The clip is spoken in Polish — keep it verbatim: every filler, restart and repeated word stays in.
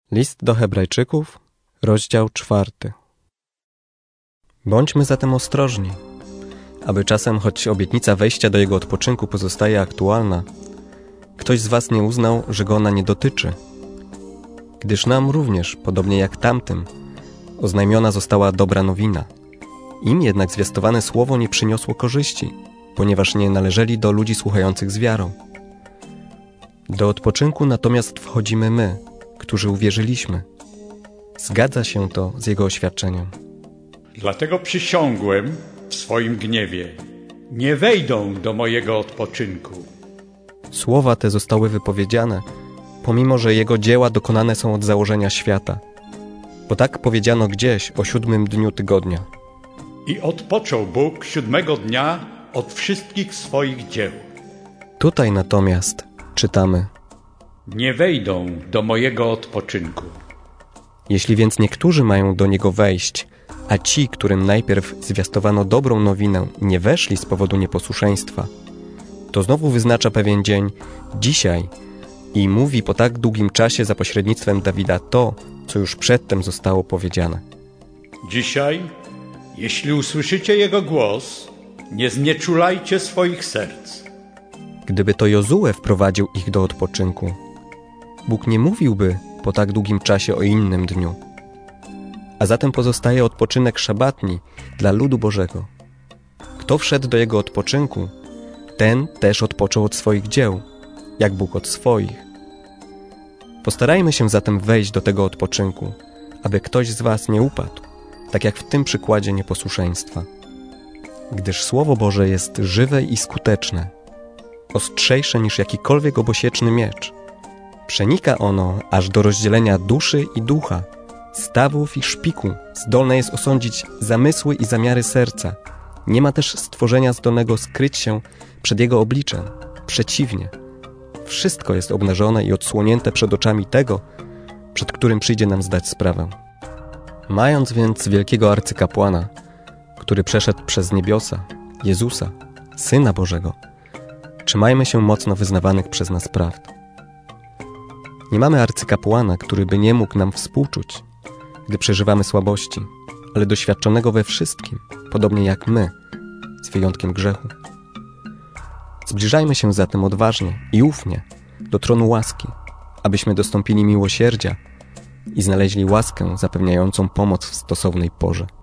List do Hebrajczyków, rozdział czwarty. Bądźmy zatem ostrożni, aby czasem, choć obietnica wejścia do Jego odpoczynku pozostaje aktualna, ktoś z was nie uznał, że go ona nie dotyczy. Gdyż nam również, podobnie jak tamtym, oznajmiona została dobra nowina. Im jednak zwiastowane słowo nie przyniosło korzyści, ponieważ nie należeli do ludzi słuchających z wiarą. Do odpoczynku natomiast wchodzimy my, którzy uwierzyliśmy. Zgadza się to z Jego oświadczeniem. Dlatego przysiągłem w swoim gniewie: nie wejdą do mojego odpoczynku. Słowa te zostały wypowiedziane, pomimo że Jego dzieła dokonane są od założenia świata. Bo tak powiedziano gdzieś o siódmym dniu tygodnia. I odpoczął Bóg siódmego dnia od wszystkich swoich dzieł. Tutaj natomiast czytamy: nie wejdą do mojego odpoczynku. Jeśli więc niektórzy mają do niego wejść, a ci, którym najpierw zwiastowano dobrą nowinę, nie weszli z powodu nieposłuszeństwa, to znowu wyznacza pewien dzień, dzisiaj, i mówi po tak długim czasie za pośrednictwem Dawida to, co już przedtem zostało powiedziane. Dzisiaj, jeśli usłyszycie Jego głos, nie znieczulajcie swoich serc. Gdyby to Jozue wprowadził ich do odpoczynku, Bóg nie mówiłby po tak długim czasie o innym dniu. A zatem pozostaje odpoczynek szabatni dla ludu Bożego. Kto wszedł do Jego odpoczynku, ten też odpoczął od swoich dzieł, jak Bóg od swoich. Postarajmy się zatem wejść do tego odpoczynku, aby ktoś z was nie upadł, tak jak w tym przykładzie nieposłuszeństwa. Gdyż Słowo Boże jest żywe i skuteczne, ostrzejsze niż jakikolwiek obosieczny miecz. Przenika ono aż do rozdzielenia duszy i ducha, stawów i szpiku, zdolne jest osądzić zamysły i zamiary serca. Nie ma też stworzenia zdolnego skryć się przed Jego obliczem. Przeciwnie, wszystko jest obnażone i odsłonięte przed oczami tego, przed którym przyjdzie nam zdać sprawę. Mając więc wielkiego arcykapłana, który przeszedł przez niebiosa, Jezusa, Syna Bożego, trzymajmy się mocno wyznawanych przez nas prawd. Nie mamy arcykapłana, który by nie mógł nam współczuć, gdy przeżywamy słabości, ale doświadczonego we wszystkim, podobnie jak my, z wyjątkiem grzechu. Zbliżajmy się zatem odważnie i ufnie do tronu łaski, abyśmy dostąpili miłosierdzia i znaleźli łaskę zapewniającą pomoc w stosownej porze.